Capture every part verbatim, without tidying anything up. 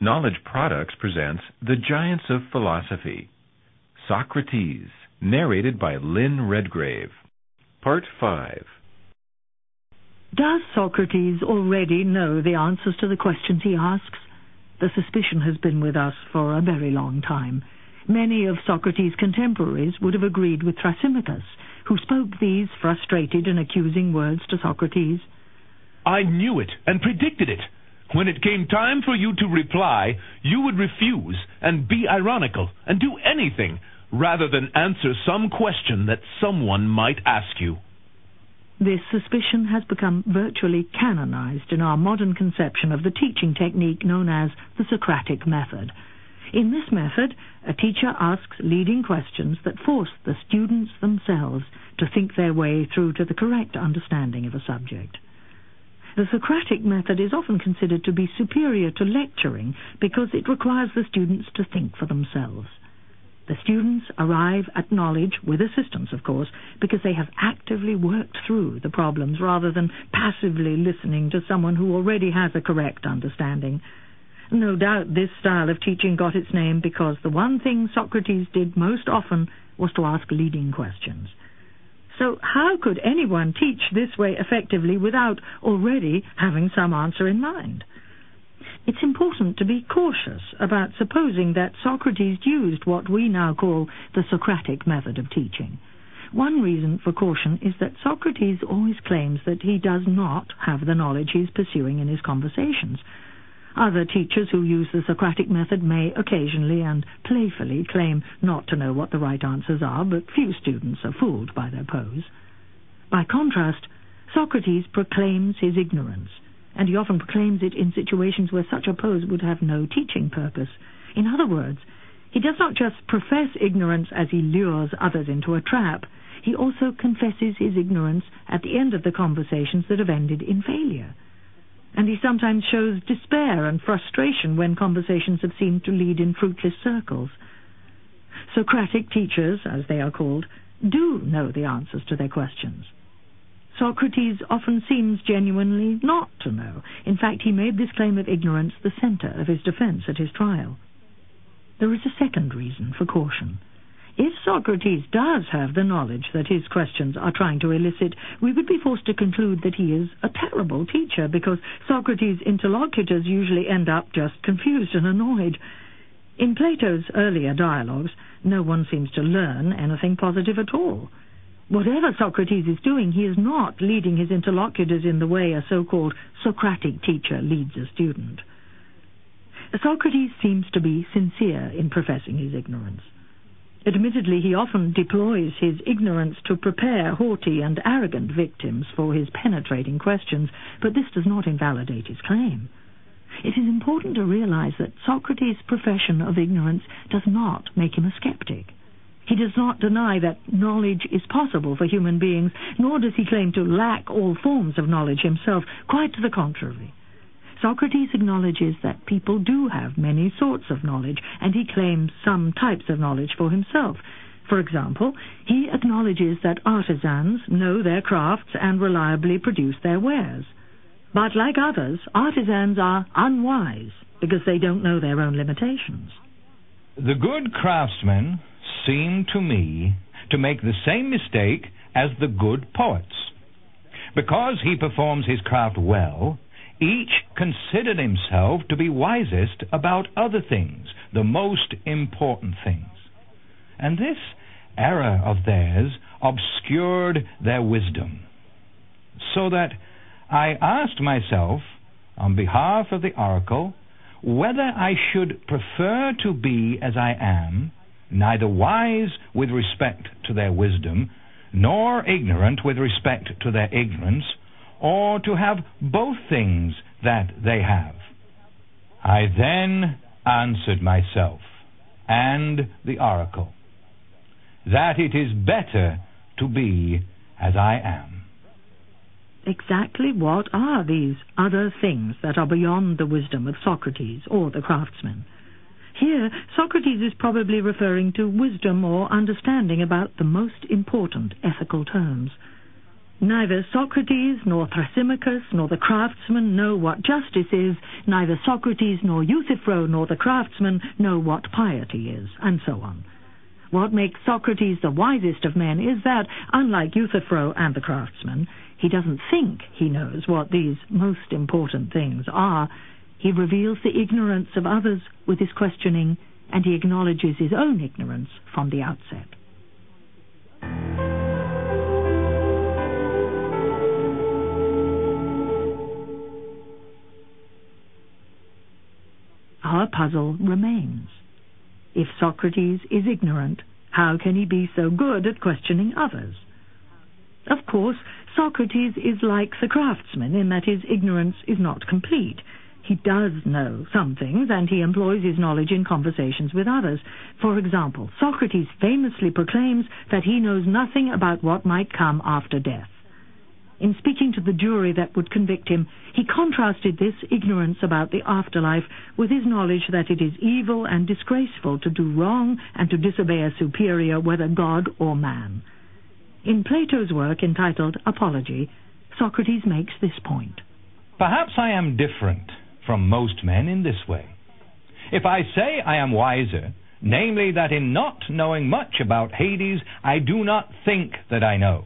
Knowledge Products presents The Giants of Philosophy. Socrates, narrated by Lynn Redgrave. Part five. Does Socrates already know the answers to the questions he asks? The suspicion has been with us for a very long time. Many of Socrates' contemporaries would have agreed with Thrasymachus, who spoke these frustrated and accusing words to Socrates. I knew it and predicted it. When it came time for you to reply, you would refuse and be ironical and do anything rather than answer some question that someone might ask you. This suspicion has become virtually canonized in our modern conception of the teaching technique known as the Socratic method. In this method, a teacher asks leading questions that force the students themselves to think their way through to the correct understanding of a subject. The Socratic method is often considered to be superior to lecturing because it requires the students to think for themselves. The students arrive at knowledge, with assistance of course, because they have actively worked through the problems rather than passively listening to someone who already has a correct understanding. No doubt this style of teaching got its name because the one thing Socrates did most often was to ask leading questions. So how could anyone teach this way effectively without already having some answer in mind? It's important to be cautious about supposing that Socrates used what we now call the Socratic method of teaching. One reason for caution is that Socrates always claims that he does not have the knowledge he's pursuing in his conversations. Other teachers who use the Socratic method may occasionally and playfully claim not to know what the right answers are, but few students are fooled by their pose. By contrast, Socrates proclaims his ignorance, and he often proclaims it in situations where such a pose would have no teaching purpose. In other words, he does not just profess ignorance as he lures others into a trap, he also confesses his ignorance at the end of the conversations that have ended in failure. And he sometimes shows despair and frustration when conversations have seemed to lead in fruitless circles. Socratic teachers, as they are called, do know the answers to their questions. Socrates often seems genuinely not to know. In fact, he made this claim of ignorance the center of his defense at his trial. There is a second reason for caution. If Socrates does have the knowledge that his questions are trying to elicit, we would be forced to conclude that he is a terrible teacher, because Socrates' interlocutors usually end up just confused and annoyed. In Plato's earlier dialogues, no one seems to learn anything positive at all. Whatever Socrates is doing, he is not leading his interlocutors in the way a so-called Socratic teacher leads a student. Socrates seems to be sincere in professing his ignorance. Admittedly, he often deploys his ignorance to prepare haughty and arrogant victims for his penetrating questions, but this does not invalidate his claim. It is important to realize that Socrates' profession of ignorance does not make him a skeptic. He does not deny that knowledge is possible for human beings, nor does he claim to lack all forms of knowledge himself. Quite to the contrary. Socrates acknowledges that people do have many sorts of knowledge, and he claims some types of knowledge for himself. For example, he acknowledges that artisans know their crafts and reliably produce their wares. But like others, artisans are unwise because they don't know their own limitations. The good craftsmen seem to me to make the same mistake as the good poets. Because he performs his craft well, each considered himself to be wisest about other things, the most important things. And this error of theirs obscured their wisdom. So that I asked myself, on behalf of the oracle, whether I should prefer to be as I am, neither wise with respect to their wisdom, nor ignorant with respect to their ignorance, or to have both things that they have. I then answered myself and the oracle that it is better to be as I am. Exactly what are these other things that are beyond the wisdom of Socrates or the craftsman? Here, Socrates is probably referring to wisdom or understanding about the most important ethical terms. Neither Socrates nor Thrasymachus nor the craftsman know what justice is. Neither Socrates nor Euthyphro nor the craftsman know what piety is, and so on. What makes Socrates the wisest of men is that, unlike Euthyphro and the craftsman, he doesn't think he knows what these most important things are. He reveals the ignorance of others with his questioning, and he acknowledges his own ignorance from the outset. Our puzzle remains. If Socrates is ignorant, how can he be so good at questioning others? Of course, Socrates is like the craftsman in that his ignorance is not complete. He does know some things, and he employs his knowledge in conversations with others. For example, Socrates famously proclaims that he knows nothing about what might come after death. In speaking to the jury that would convict him, he contrasted this ignorance about the afterlife with his knowledge that it is evil and disgraceful to do wrong and to disobey a superior, whether God or man. In Plato's work entitled Apology, Socrates makes this point. Perhaps I am different from most men in this way. If I say I am wiser, namely that in not knowing much about Hades, I do not think that I know.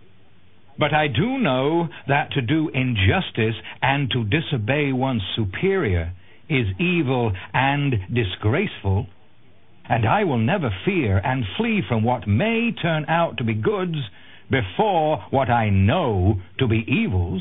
But I do know that to do injustice and to disobey one's superior is evil and disgraceful, and I will never fear and flee from what may turn out to be goods before what I know to be evils.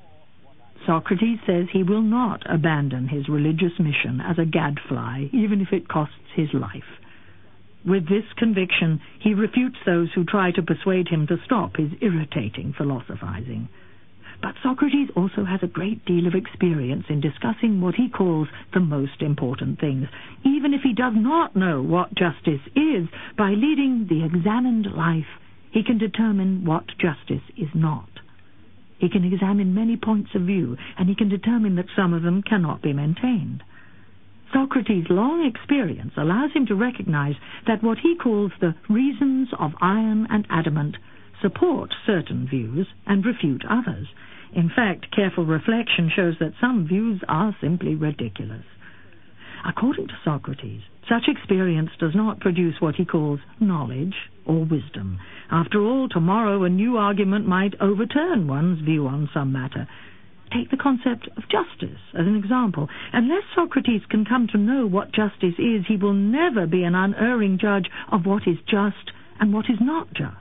Socrates says he will not abandon his religious mission as a gadfly, even if it costs his life. With this conviction, he refutes those who try to persuade him to stop his irritating philosophizing. But Socrates also has a great deal of experience in discussing what he calls the most important things. Even if he does not know what justice is, by leading the examined life, he can determine what justice is not. He can examine many points of view, and he can determine that some of them cannot be maintained. Socrates' long experience allows him to recognize that what he calls the reasons of iron and adamant support certain views and refute others. In fact, careful reflection shows that some views are simply ridiculous. According to Socrates, such experience does not produce what he calls knowledge or wisdom. After all, tomorrow a new argument might overturn one's view on some matter. Take the concept of justice as an example. Unless Socrates can come to know what justice is, he will never be an unerring judge of what is just and what is not just.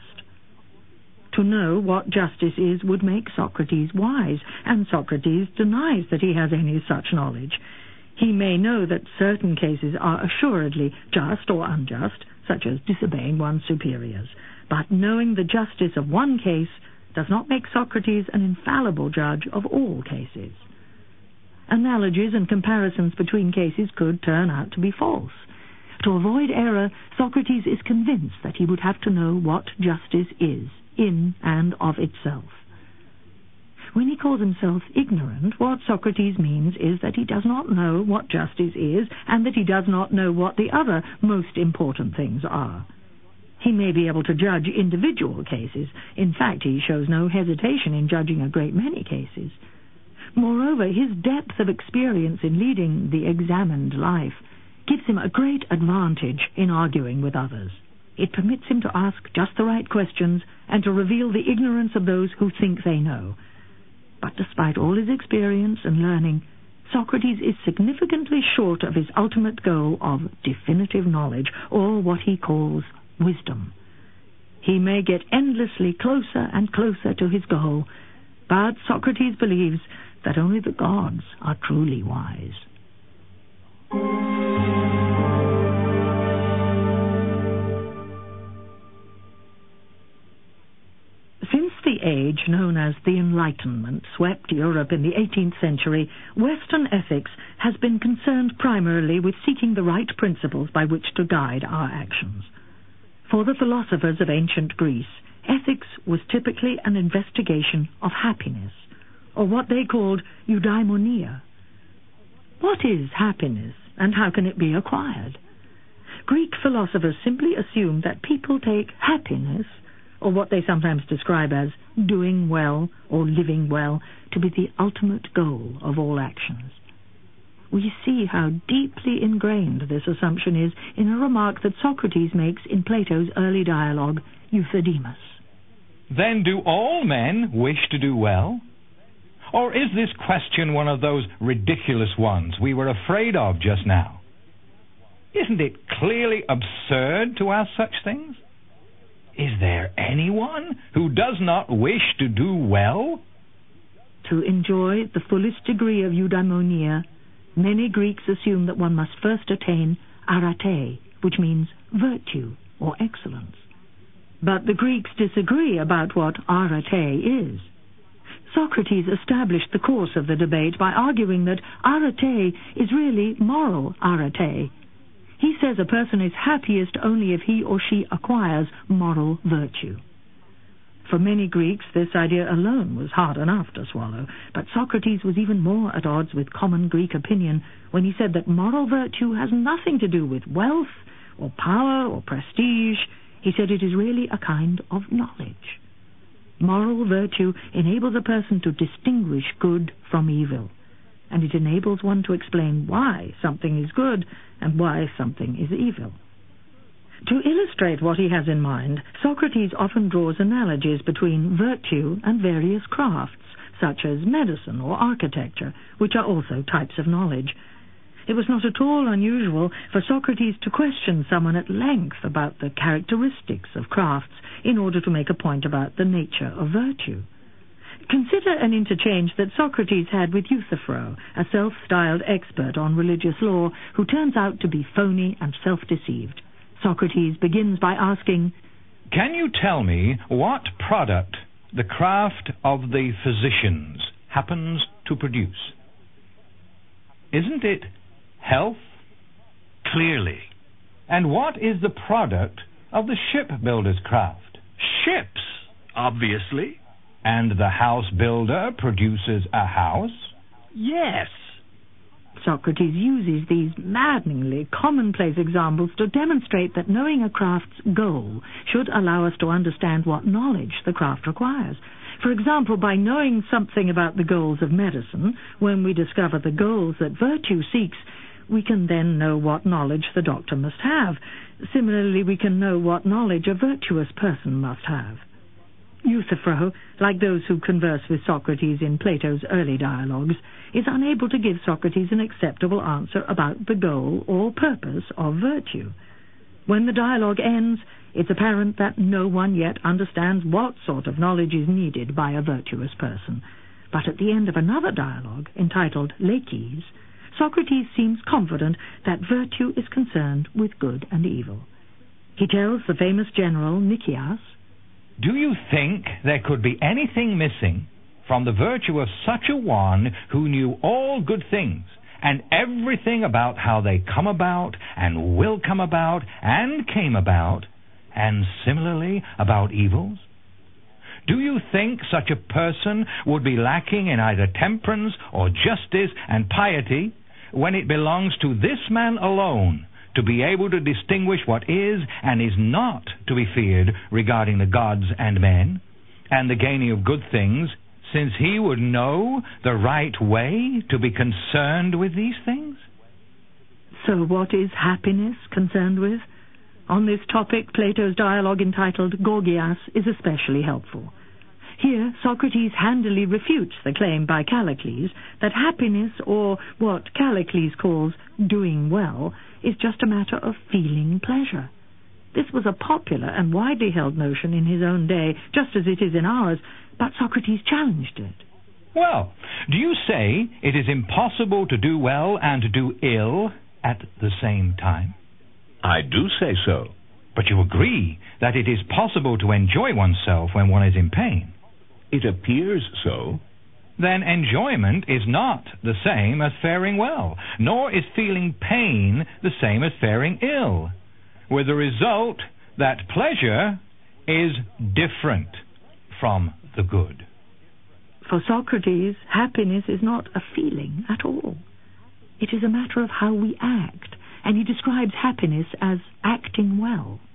To know what justice is would make Socrates wise, and Socrates denies that he has any such knowledge. He may know that certain cases are assuredly just or unjust, such as disobeying one's superiors, but knowing the justice of one case does not make Socrates an infallible judge of all cases. Analogies and comparisons between cases could turn out to be false. To avoid error, Socrates is convinced that he would have to know what justice is, in and of itself. When he calls himself ignorant, what Socrates means is that he does not know what justice is, and that he does not know what the other most important things are. He may be able to judge individual cases. In fact, he shows no hesitation in judging a great many cases. Moreover, his depth of experience in leading the examined life gives him a great advantage in arguing with others. It permits him to ask just the right questions and to reveal the ignorance of those who think they know. But despite all his experience and learning, Socrates is significantly short of his ultimate goal of definitive knowledge, or what he calls wisdom. He may get endlessly closer and closer to his goal, but Socrates believes that only the gods are truly wise. Since the age known as the Enlightenment swept Europe in the eighteenth century, Western ethics has been concerned primarily with seeking the right principles by which to guide our actions. For the philosophers of ancient Greece, ethics was typically an investigation of happiness, or what they called eudaimonia. What is happiness, and how can it be acquired? Greek philosophers simply assumed that people take happiness, or what they sometimes describe as doing well or living well, to be the ultimate goal of all actions. We see how deeply ingrained this assumption is in a remark that Socrates makes in Plato's early dialogue, Euthydemus. Then do all men wish to do well? Or is this question one of those ridiculous ones we were afraid of just now? Isn't it clearly absurd to ask such things? Is there anyone who does not wish to do well? To enjoy the fullest degree of eudaimonia, many Greeks assume that one must first attain arete, which means virtue or excellence. But the Greeks disagree about what arete is. Socrates established the course of the debate by arguing that arete is really moral arete. He says a person is happiest only if he or she acquires moral virtue. For many Greeks, this idea alone was hard enough to swallow, but Socrates was even more at odds with common Greek opinion when he said that moral virtue has nothing to do with wealth or power or prestige. He said it is really a kind of knowledge. Moral virtue enables a person to distinguish good from evil, and it enables one to explain why something is good and why something is evil. To illustrate what he has in mind, Socrates often draws analogies between virtue and various crafts, such as medicine or architecture, which are also types of knowledge. It was not at all unusual for Socrates to question someone at length about the characteristics of crafts in order to make a point about the nature of virtue. Consider an interchange that Socrates had with Euthyphro, a self-styled expert on religious law who turns out to be phony and self-deceived. Socrates begins by asking, "Can you tell me what product the craft of the physicians happens to produce? Isn't it health?" Clearly. "And what is the product of the shipbuilder's craft?" Ships, obviously. "And the house builder produces a house?" Yes. Socrates uses these maddeningly commonplace examples to demonstrate that knowing a craft's goal should allow us to understand what knowledge the craft requires. For example, by knowing something about the goals of medicine, when we discover the goals that virtue seeks, we can then know what knowledge the doctor must have. Similarly, we can know what knowledge a virtuous person must have. Euthyphro, like those who converse with Socrates in Plato's early dialogues, is unable to give Socrates an acceptable answer about the goal or purpose of virtue. When the dialogue ends, it's apparent that no one yet understands what sort of knowledge is needed by a virtuous person. But at the end of another dialogue, entitled Laches, Socrates seems confident that virtue is concerned with good and evil. He tells the famous general Nicias, "Do you think there could be anything missing from the virtue of such a one who knew all good things, and everything about how they come about, and will come about, and came about, and similarly about evils? Do you think such a person would be lacking in either temperance or justice and piety, when it belongs to this man alone to be able to distinguish what is and is not to be feared regarding the gods and men, and the gaining of good things, since he would know the right way to be concerned with these things?" So what is happiness concerned with? On this topic, Plato's dialogue entitled Gorgias is especially helpful. Here, Socrates handily refutes the claim by Callicles that happiness, or what Callicles calls doing well, is just a matter of feeling pleasure. This was a popular and widely held notion in his own day, just as it is in ours, but Socrates challenged it. "Well, do you say it is impossible to do well and to do ill at the same time?" I do say so. "But you agree that it is possible to enjoy oneself when one is in pain?" It appears so. "Then enjoyment is not the same as faring well, nor is feeling pain the same as faring ill, with the result that pleasure is different from the good." For Socrates, happiness is not a feeling at all. It is a matter of how we act, and he describes happiness as acting well.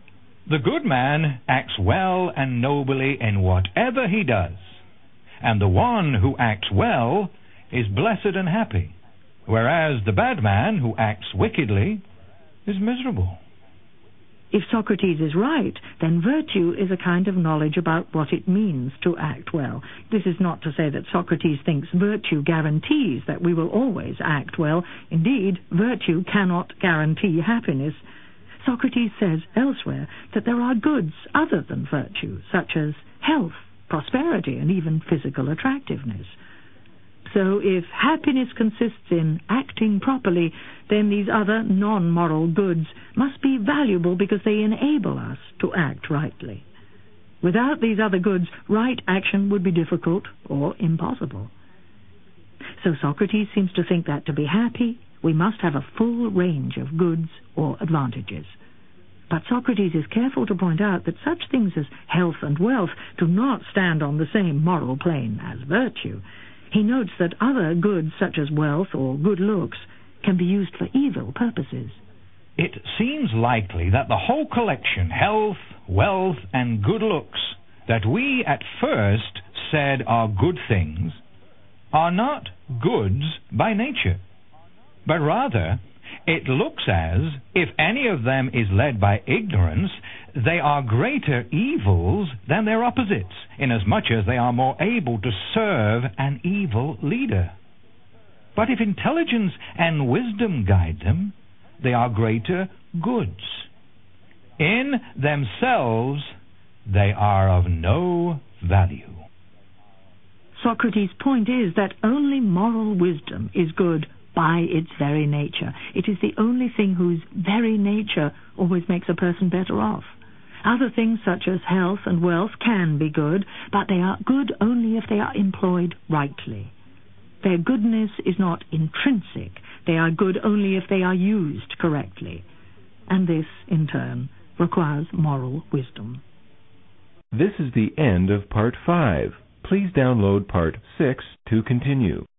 The good man acts well and nobly in whatever he does, and the one who acts well is blessed and happy, whereas the bad man who acts wickedly is miserable. If Socrates is right, then virtue is a kind of knowledge about what it means to act well. This is not to say that Socrates thinks virtue guarantees that we will always act well. Indeed, virtue cannot guarantee happiness. Socrates says elsewhere that there are goods other than virtue, such as health, prosperity, and even physical attractiveness. So if happiness consists in acting properly, then these other non-moral goods must be valuable because they enable us to act rightly. Without these other goods, right action would be difficult or impossible. So Socrates seems to think that to be happy, we must have a full range of goods or advantages. But Socrates is careful to point out that such things as health and wealth do not stand on the same moral plane as virtue. He notes that other goods, such as wealth or good looks, can be used for evil purposes. It seems likely that the whole collection, health, wealth, and good looks, that we at first said are good things, are not goods by nature, but rather it looks as if any of them is led by ignorance, they are greater evils than their opposites, inasmuch as they are more able to serve an evil leader. But if intelligence and wisdom guide them, they are greater goods. In themselves, they are of no value. Socrates' point is that only moral wisdom is good by its very nature. It is the only thing whose very nature always makes a person better off. Other things such as health and wealth can be good, but they are good only if they are employed rightly. Their goodness is not intrinsic. They are good only if they are used correctly. And this, in turn, requires moral wisdom. This is the end of Part five. Please download Part six to continue.